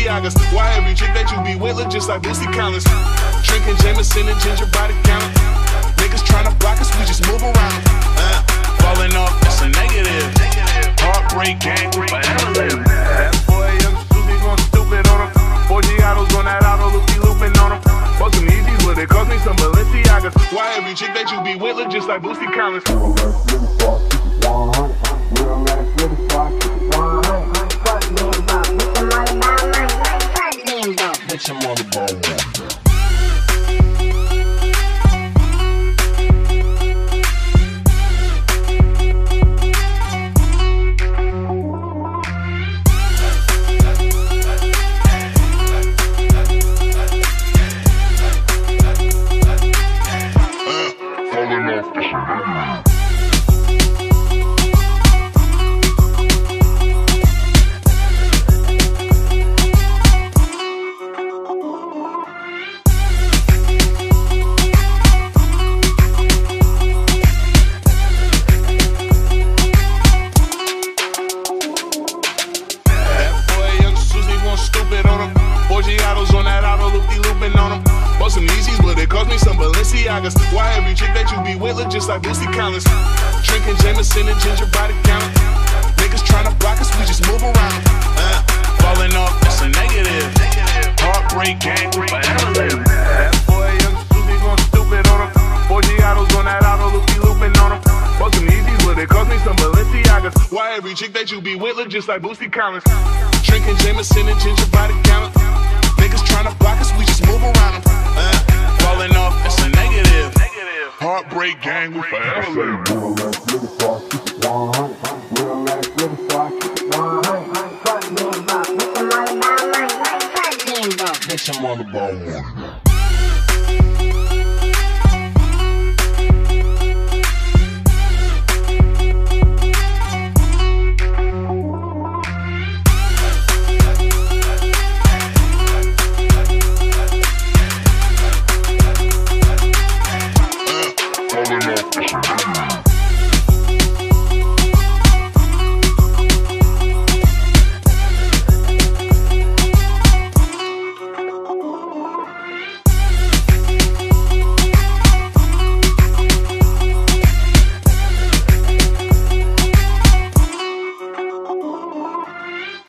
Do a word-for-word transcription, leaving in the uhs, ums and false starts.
Balenciagas. Why every chick that you be with look just like Boosie Collins? Drinking Jameson and ginger by the counter. Niggas tryna block us, we just move around. Uh, falling off, that's a negative. Heartbreak gang, forever live. That boy Young Susie going stupid on him. Four Giottos on that auto, loopy looping on him. Bought some Yeezys, but it cost me some Balenciagas. Why every chick that you be with look just like Boosie Collins? Bitch, I'm on the ball. On that auto, loopy looping on them. Bought some Yeezys, but it cost me some Balenciagas. Why every chick that you be with look just like Boosie Collins? Drinking Jameson and ginger by the counter. Niggas tryna block us, we just move around. Uh, falling off, that's a negative. Heartbreak gang, forever live. That boy Young Susie going stupid on him. Four Giottos on that auto, loopy looping on him. Bought some Yeezys, but it cost me some Balenciagas. Why every chick that you be with look just like Boosie Collins? Drinking Jameson and ginger by the counter. Niggas tryna block us, we just move around. Uh, falling off, that's a negative. Heartbreak gang, we forever live. Bitch, I'm on the ball.